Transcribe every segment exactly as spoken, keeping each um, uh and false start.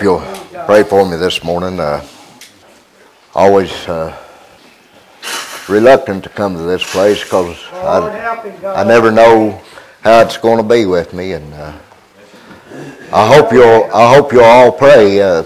you'll pray for me this morning. Uh, always uh, reluctant to come to this place because I, I never know how it's going to be with me, and uh, I hope you'll I hope you'll all pray. Uh,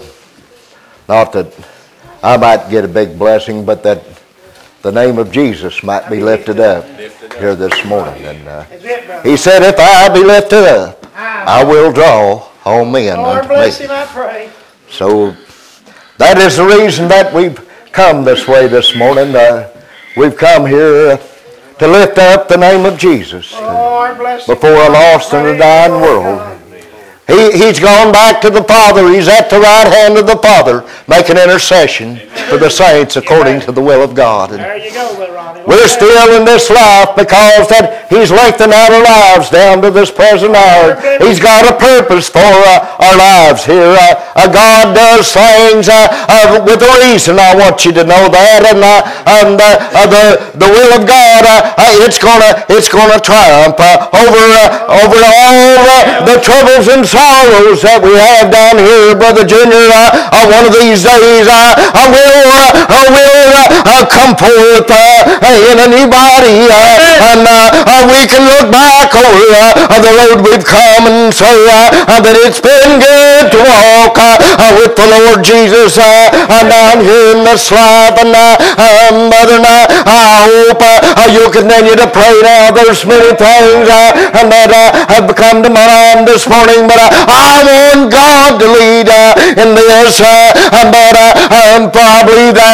not that I might get a big blessing, but that the name of Jesus might be lifted up here this morning. And uh, He said, "If I be lifted up, I will draw all men unto me." So that is the reason that we've come this way this morning. Uh, we've come here uh, to lift up the name of Jesus before a lost and a dying world. He, he's gone back to the Father. He's at the right hand of the Father, making intercession for the saints according to the will of God. And there you go, Ronnie. We're still in this life because that He's lengthened out our lives down to this present hour. He's got a purpose for uh, our lives here. Uh, uh, God does things uh, uh, with a reason. I want you to know that. And, uh, and uh, uh, the the will of God, uh, uh, it's gonna it's gonna triumph uh, over uh, over all uh, the troubles and sorrows that we have down here, Brother Junior. Uh, uh, one of these days, uh, I will uh, I will uh, uh, come forth uh, in a new body, uh, and uh, uh, we can look back over uh, the road we've come and say uh, uh, that it's been good to walk uh, uh, with the Lord Jesus uh, uh, down here in this life. And uh, uh, Mother, uh, I hope uh, uh, you'll continue to pray now. There's many things uh, that uh, have come to mind this morning, but uh, I want God to lead uh, in this, uh, but uh, um, probably that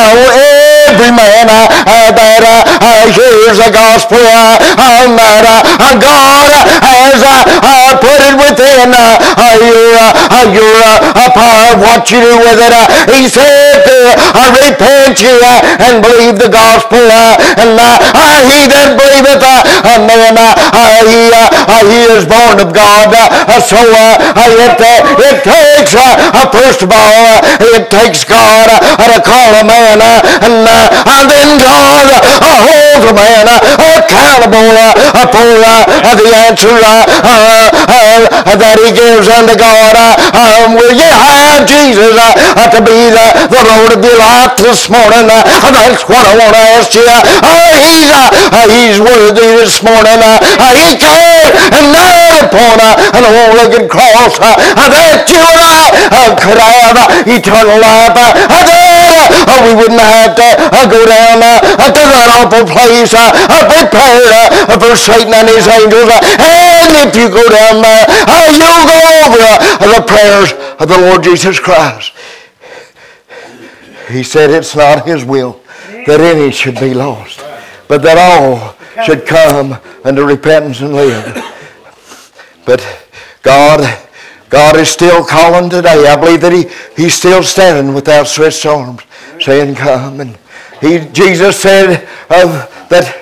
uh, every man uh, uh, that uh, uh, hears the gospel, uh, um, that uh, God has uh, uh, put it within uh, uh, your, uh, your uh, power of what you do with it. Uh, he said to uh, repent you uh, and believe the gospel, uh, and uh, uh, he that believeth, uh, and then uh, uh, he, uh, uh, he is born of God. Uh, so uh, it, uh, it takes, uh, first of all, uh, it takes God uh, to call a man, uh, and, uh, and then God uh, holds a man uh, accountable uh, for uh, the answer uh, uh, uh, that he gives unto God. Uh, um, will you have Jesus uh, to be the, the Lord of your life this morning? Uh, that's what I want to ask you. Uh, he's, uh, he's worthy this morning. Uh, he came and died upon uh, an old rugged cross uh, that you and I uh, could have uh, eternal life. Uh, then uh, we wouldn't have to uh, go down uh, to that awful place uh, uh, prepared uh, for Satan and his angels. Uh, and if you go down there, uh, you'll go over uh, the prayers of the Lord Jesus Christ. He said it's not His will that any should be lost, but that all should come unto repentance and live. But God, God is still calling today. I believe that He, He's still standing with outstretched arms, saying, "Come." And He, Jesus said uh, that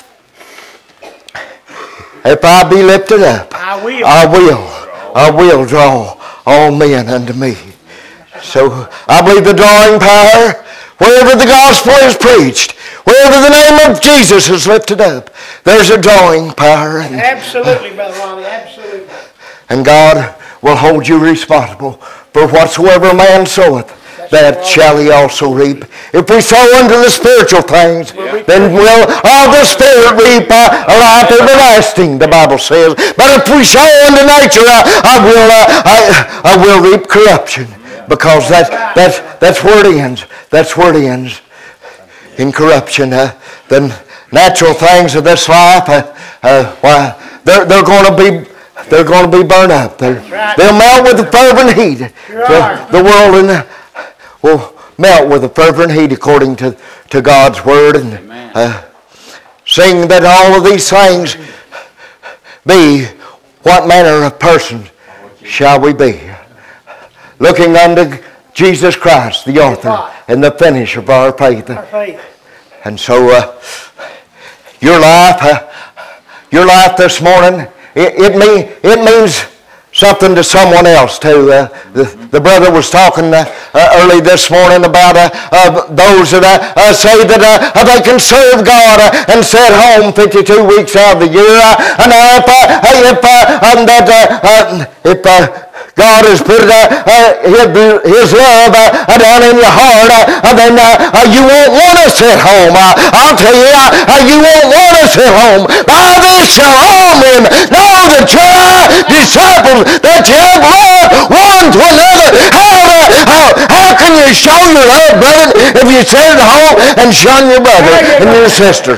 if I be lifted up, I will, I will, I will draw all men unto me. So I believe the drawing power, wherever the gospel is preached, wherever the name of Jesus is lifted up, there's a drawing power. And, absolutely, Brother Ronnie, absolutely. And God will hold you responsible for whatsoever man soweth, that shall he also reap. If we sow unto the spiritual things, then will of the Spirit reap uh, a life everlasting, the Bible says. But if we sow unto nature, uh, I will uh, I, I will reap corruption, because that, that's, that's where it ends. That's where it ends, in corruption. Uh, the natural things of this life, uh, uh, why, they're, they're going to be they're going to be burned up. They're, they'll melt with the fervent heat. The, the world and will melt with a fervent heat according to, to God's word. And uh, sing that all of these things be, what manner of person shall we be? Looking unto Jesus Christ, the author and the finisher of our faith. And so uh, your life, uh, your life this morning, it, it, mean, it means something to someone else too. Uh, the, the brother was talking uh, uh, early this morning about uh, uh, those that uh, uh, say that uh, they can serve God uh, and sit home fifty-two weeks out of the year. Uh, and uh, if, uh, if, uh, um, that, uh, uh, if uh, God has put uh, uh, his, his love uh, down in your heart, uh, then uh, uh, you won't want to sit home. Uh, I'll tell you, uh, uh, you won't want to sit home. By this shall all men know that you're uh, disciples, that you have love one to another. How, uh, how, how can you show your love, brother, if you sit at home and shun your brother and your sister?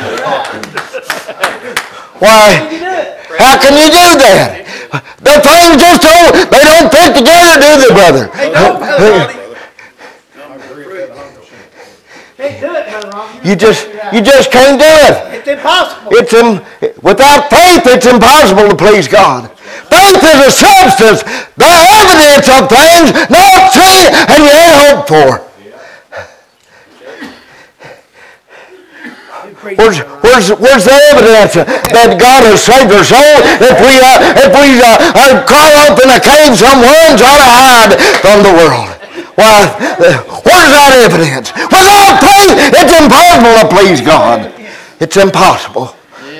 Why, how can you do that? The things just don't, they don't fit together, do they, brother? They don't, Brother Ronnie. Can't do it, Brother Ronnie. You just, you just can't do it. It's impossible. It's im- without faith, it's impossible to please God. Faith is a substance, the evidence of things not seen and yet hoped for. Where's, where's, where's the evidence that God has saved our soul? If we, uh, if we uh, uh, crawl up in a cave somewhere and try to hide from the world. Why, uh, where's that evidence? Without faith, it's impossible to please God. It's impossible.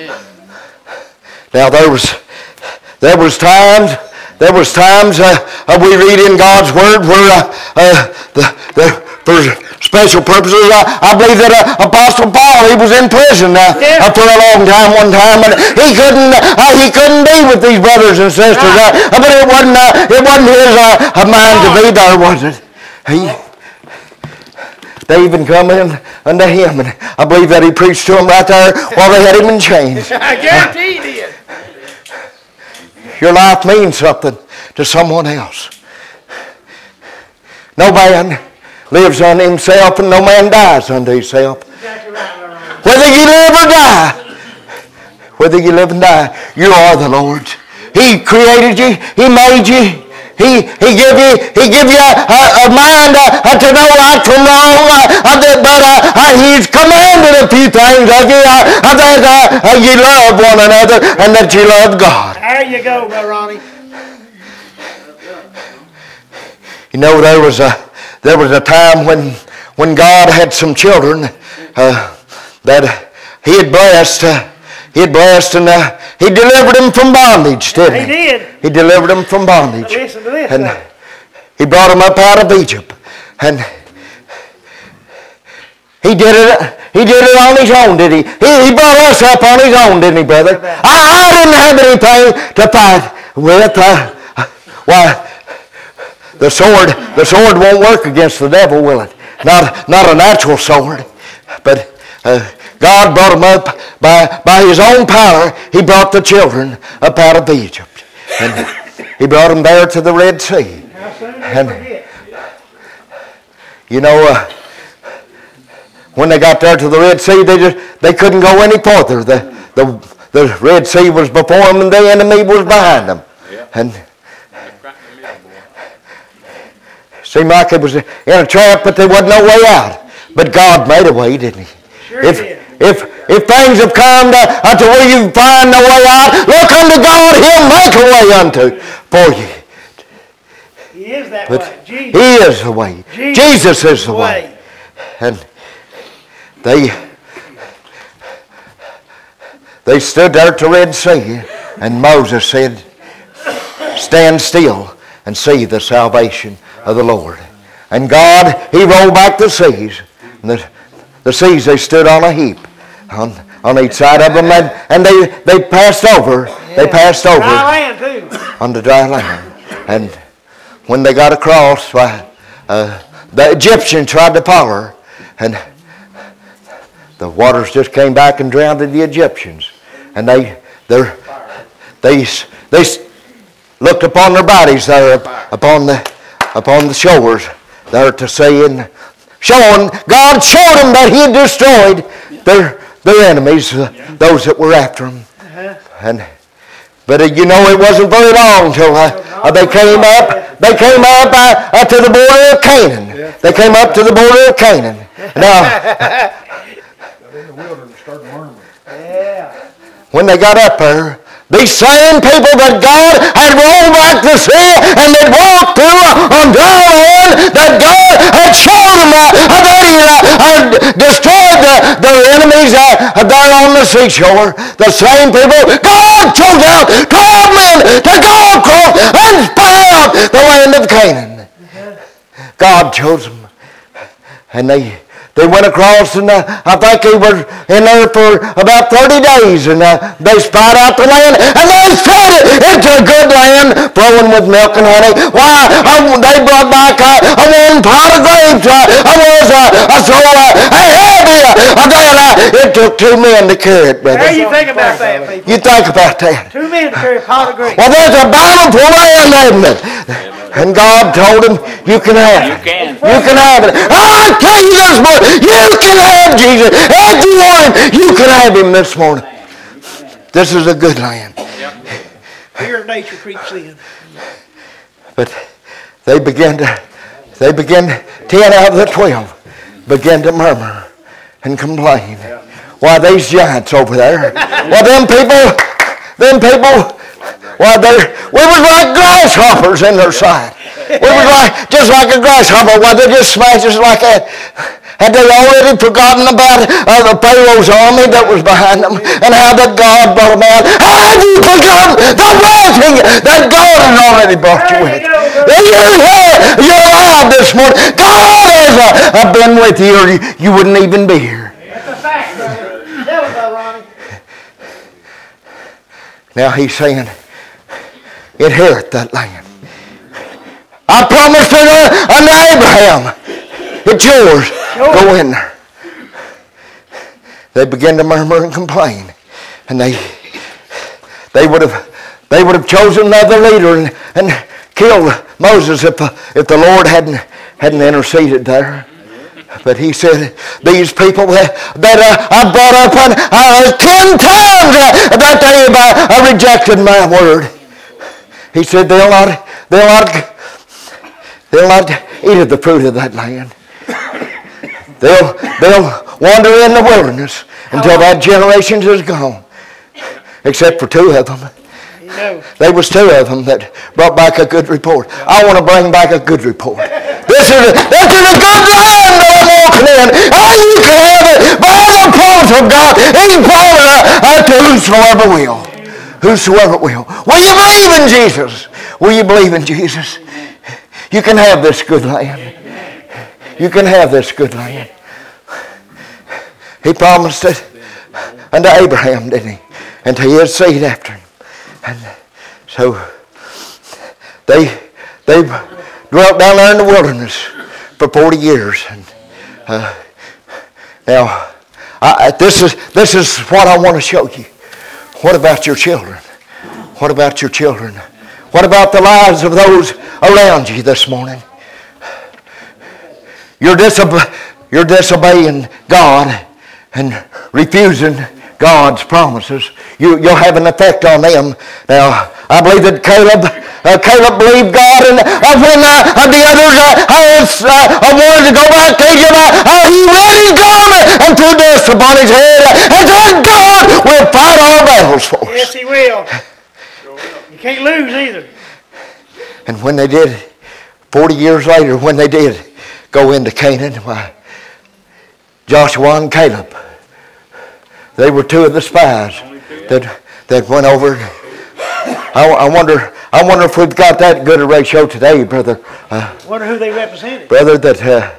Now there was, there was times, there was times uh, uh, we read in God's Word where uh, uh, the, the, for special purposes, uh, I believe that uh, Apostle Paul, he was in prison uh, Yeah. uh, for a long time one time, and he couldn't, uh, he couldn't be with these brothers and sisters. Uh, but it wasn't, uh, it wasn't his uh, mind to be there, was it? He, they even come in unto him, and I believe that he preached to them right there while they had him in chains. I guarantee he did. Your life means something to someone else. No man lives unto himself, and no man dies unto himself. Exactly right, Brother Ronnie. Whether you live or die, whether you live and die, you are the Lord's. He created you. He made you. He, he give you he give you a, a, a mind uh, uh, to know right from wrong, uh, uh, that, but uh, uh, he's commanded a few things of you, uh, uh, that uh, uh, you love one another and that you love God. There you go, Brother Ronnie. You know, there was a there was a time when when God had some children uh, that He had blessed. Uh, he had blessed and uh, He delivered them from bondage, didn't He? He did. He delivered them from bondage. Listen to this. And uh, He brought them up out of Egypt. And He did it. He did it on His own, did He? He, he brought us up on His own, didn't He, brother? I, I didn't have anything to fight with. Uh, why? The sword, the sword won't work against the devil, will it? Not, not a natural sword, but uh, God brought them up by, by His own power. He brought the children up out of Egypt, and He brought them there to the Red Sea. how soon did And they forget? you know, uh, when they got there to the Red Sea, they just they couldn't go any farther. The the the Red Sea was before them, and the enemy was behind them, and. Seemed like it was in a trap, but there wasn't no way out. But God made a way, didn't He? Sure if, did. if if things have come to, uh, to where you find no way out, look unto God. He'll make a way unto for you. He is that But way. Jesus. He is the way. Jesus Jesus is the way. And they they stood there at the Red Sea, and Moses said, "Stand still and see the salvation of the Lord." And God, He rolled back the seas. And the, the seas, they stood on a heap on, on each side of them, and, and they, they passed over. They passed over Dry land, too. on the dry land. And when they got across, why, uh, the Egyptians tried to follow, and the waters just came back and drowned the Egyptians. And they, they, they, they looked upon their bodies there upon the upon the shores there to sea, and showing God showed them that He had destroyed their their enemies, uh, those that were after them. Uh-huh. And but uh, you know, it wasn't very long till uh, uh, they came up. They came up uh, uh, to the border of Canaan. They came up to the border of Canaan. Now, in the wilderness, started murmuring. Yeah. when they got up there, these same people that God had rolled back the sea and that walked through on dry land, that God had shown them uh, that He uh, had destroyed the, their enemies uh, there on the seashore. The same people, God chose out twelve men to go across and spy out of Canaan. God chose them. And they they went across, and uh, I think they were in there for about thirty days, and uh, they spied out the land, and they said it's a good land, flowing with milk and honey. Why? I, they brought back uh, a one pot of grapes. Uh, I was uh, so uh, heavy uh, that uh, it took two men to carry it, brother. How you think about that, people? You think about that. Two men to carry a pot of grapes. Well, there's a bountiful land, isn't it? And God told him, you can have it. You can. You can have it. I tell you this morning, you can have Jesus. If you want him, you can have him this morning. This is a good land. Fear of nature creeps in. But they began to, they began, ten out of the twelve began to murmur and complain. Why, these giants over there, well, them people, them people, why, they we was like grasshoppers in their sight. We was like, just like a grasshopper. Why, they just smashed us like that. Had they already forgotten about uh, the Pharaoh's army that was behind them, and how that God brought them out? Have you forgotten the blessing that God has already brought you with? You're here, you're alive this morning. God has uh, been with you, or you, you wouldn't even be here. That's a fact, brother. Tell us about Ronnie. Now he's saying, inherit that land. I promised it uh, unto Abraham. It's yours. Sure. Go in there. They began to murmur and complain, and they they would have they would have chosen another leader and, and killed Moses if uh, if the Lord hadn't hadn't interceded there. But he said, these people that, that uh, I brought up on uh, ten times uh, that they uh, uh, rejected my word. He said, they'll not, they'll not, they'll not eat of the fruit of that land. They'll, they'll wander in the wilderness until that generation is gone. Except for two of them. No. There was two of them that brought back a good report. I want to bring back a good report. This is a, this is a good land that I'm walking in. And you can have it by the promise of God. He's promised uh, to whosoever will. Whosoever will. Will you believe in Jesus? Will you believe in Jesus? You can have this good land. You can have this good land. He promised it unto Abraham, didn't he? And to his seed after him. And so they they dwelt down there in the wilderness for forty years. And uh, now I, this is this is what I want to show you. What about your children? What about your children? What about the lives of those around you this morning? You're disobe- you're disobeying God and refusing God's promises. You, you'll have an effect on them. Now, I believe that Caleb, uh, Caleb believed God, and uh, when uh, the others uh, uh, uh, wanted to go back to Egypt, uh, he rent his garment and threw dust upon his head and said, God will fight our battles for us. Yes, he will. You can't lose either. And when they did, forty years later, when they did go into Canaan, why, Joshua and Caleb, they were two of the spies that that went over. I, I wonder. I wonder if we've got that good a ratio today, brother. Uh, Wonder who they represented. brother, that uh,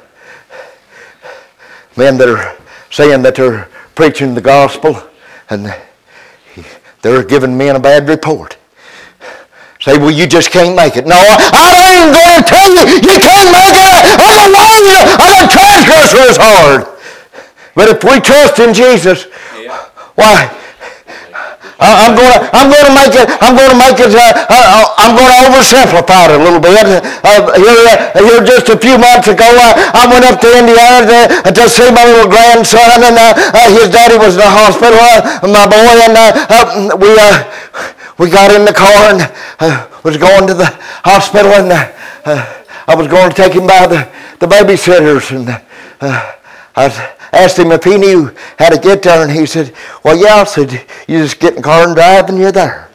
men that are saying that they're preaching the gospel, and they're giving men a bad report. Say, well, you just can't make it. No, I ain't going to tell you you can't make it. The way of the transgressor is hard. But if we trust in Jesus, why? I'm going to, I'm going to make it, I'm going to make it, uh, uh, I'm going to oversimplify it a little bit. Uh, here, uh, here just a few months ago, uh, I went up to Indiana to, to see my little grandson, and uh, uh, his daddy was in the hospital, uh, my boy, and uh, uh, we uh, we got in the car and uh, was going to the hospital, and uh, uh, I was going to take him by the, the babysitters, and uh, I was, asked him if he knew how to get there, and he said, well, yeah. I said, you just get in the car and drive, and you're there.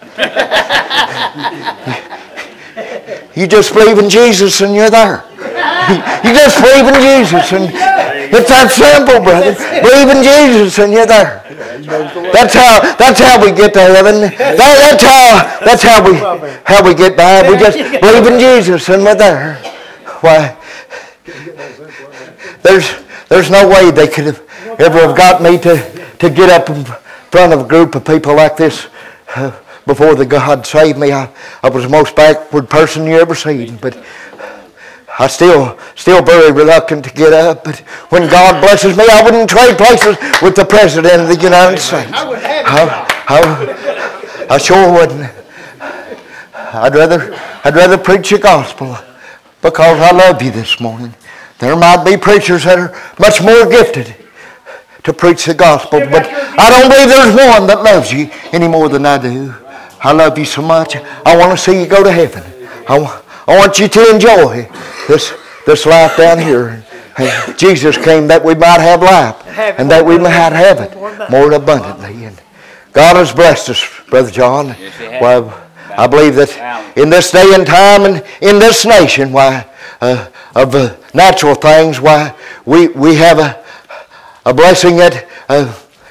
You just believe in Jesus, and you're there. You just believe in Jesus, and it's that simple, brother. Believe in Jesus, and you're there. That's how, that's how we get to heaven. That, that's how, that's how we, how we get by. We just believe in Jesus and we're there. Why, there's, there's no way they could have ever have got me to, to get up in front of a group of people like this uh, before the God saved me. I, I was the most backward person you ever seen, but I still, still very reluctant to get up, but when God blesses me, I wouldn't trade places with the President of the United States. I would have it. I, I, I sure wouldn't. I'd rather, I'd rather preach the gospel because I love you this morning. There might be preachers that are much more gifted to preach the gospel, but I don't believe there's one that loves you any more than I do. I love you so much. I want to see you go to heaven. I, I want you to enjoy this, this life down here. And Jesus came that we might have life and that we might have it more abundantly. And God has blessed us, Brother John. Well, I believe that in this day and time and in this nation, why, uh, of uh, natural things, why, we, we have a, a blessing that uh,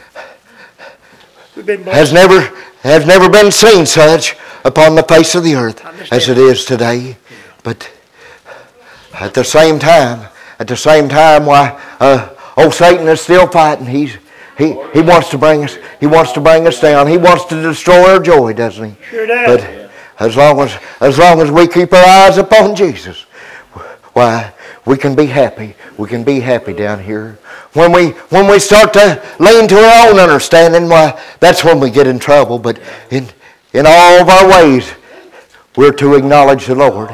has never, has never been seen such upon the face of the earth as it is today. But at the same time, at the same time, why, uh, old Satan is still fighting. He's, he, he wants to bring us, he wants to bring us down. He wants to destroy our joy, doesn't he? Sure does. But as long as, as long as we keep our eyes upon Jesus, why, we can be happy. We can be happy down here. When we, when we start to lean to our own understanding, why, that's when we get in trouble. But in, in all of our ways, we're to acknowledge the Lord.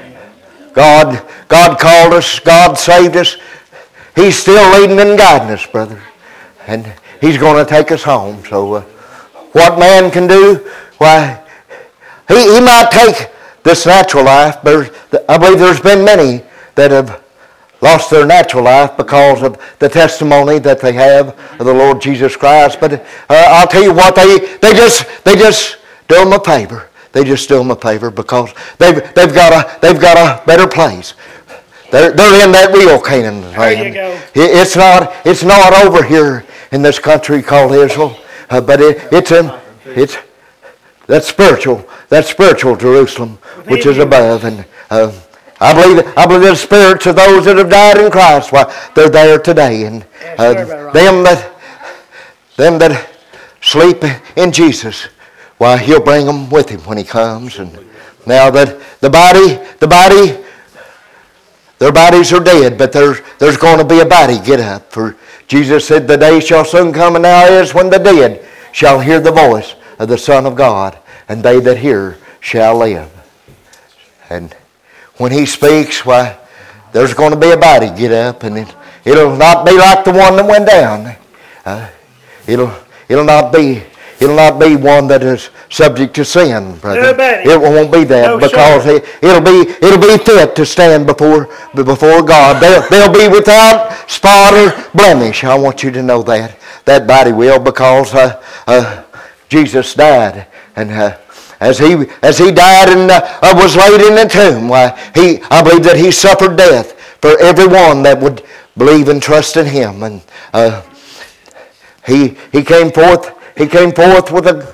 God, God called us. God saved us. He's still leading and guiding us, brother. And He's going to take us home. So uh, what man can do, why, he, he might take this natural life, but I believe there's been many that have lost their natural life because of the testimony that they have of the Lord Jesus Christ. But uh, I'll tell you what, they, they just they just do them a favor. They just do them a favor because they've they've got a they've got a better place. They're they're in that real Canaan land. There you go. It's not it's not over here in this country called Israel, uh, but it, it's in it's that spiritual that spiritual Jerusalem which is above. And uh, I believe I believe the spirits of those that have died in Christ, why, they're there today, and uh, them that them that sleep in Jesus, why, He'll bring them with Him when He comes. And now that the body, the body, their bodies are dead, but there's there's going to be a body get up. For Jesus said, "The day shall soon come, and now is when the dead shall hear the voice of the Son of God, and they that hear shall live." And when He speaks, why, there's going to be a body get up, and it, it'll not be like the one that went down. Uh, it'll it'll not be it'll not be one that is subject to sin, brother. No, it won't be that no, because sure. it, it'll be it'll be fit to stand before before God. They'll they'll be without spot or blemish. I want you to know that that body will, because uh, uh, Jesus died, and. Uh, As he as he died and uh, was laid in the tomb, why, he I believe that He suffered death for everyone that would believe and trust in Him. And uh, he he came forth he came forth with a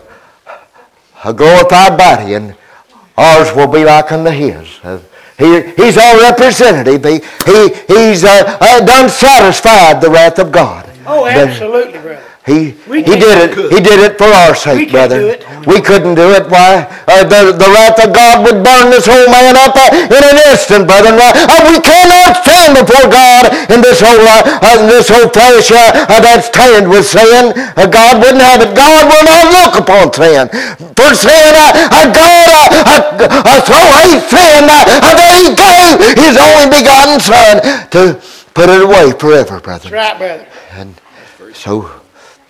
a glorified body, and ours will be like unto His. Uh, he he's our representative. He he he's uh, uh, done satisfied the wrath of God. Oh, absolutely, brother. He We he did it. He did it for our sake, We can't brother. do it. We couldn't do it. Why? Uh, the the wrath of God would burn this whole man up uh, in an instant, brother. Why? Uh, we cannot stand before God in this whole uh, uh, this whole flesh uh, uh, that's tainted with sin. Uh, God wouldn't have it. God will not look upon sin. For sin, uh, uh, God uh, uh, uh, so hates sin uh, uh, that He gave His only begotten Son to put it away forever, brother. That's right, brother. And so.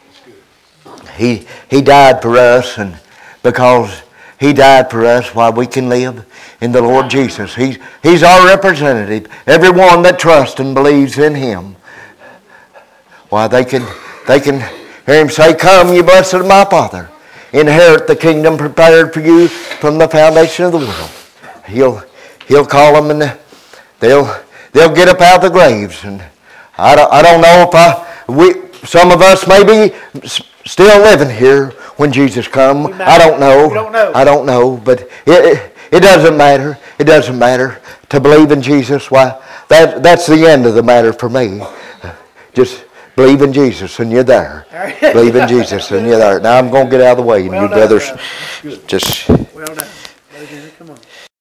He he died for us, and because He died for us, why, we can live in the Lord Jesus. He's, he's our representative. Everyone that trusts and believes in Him, why, they can they can hear Him say, "Come, you blessed of my Father, inherit the kingdom prepared for you from the foundation of the world." He'll He'll call them, and they'll they'll get up out of the graves. And I don't I don't know if I we some of us maybe still living here when Jesus come. We might- I don't know. we don't know. I don't know, but it, it it doesn't matter. It doesn't matter to believe in Jesus. Why? That that's the end of the matter for me. Just believe in Jesus and you're there. Believe in Jesus and you're there. Now I'm going to get out of the way and Well you done, brothers brother. just. Well done. Brother Henry, come on.